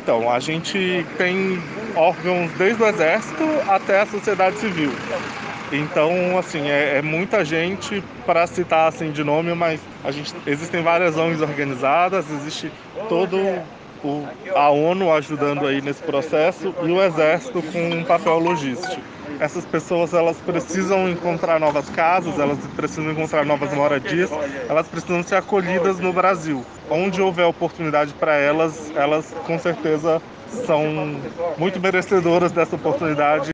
Então, a gente tem órgãos desde o Exército até a sociedade civil. Então, assim, é muita gente para citar assim de nome, mas existem várias ONGs organizadas, existe todo a ONU ajudando aí nesse processo e o Exército com um papel logístico. Essas pessoas elas precisam encontrar novas casas, elas precisam encontrar novas moradias, elas precisam ser acolhidas no Brasil. Onde houver oportunidade para elas, elas com certeza são muito merecedoras dessa oportunidade.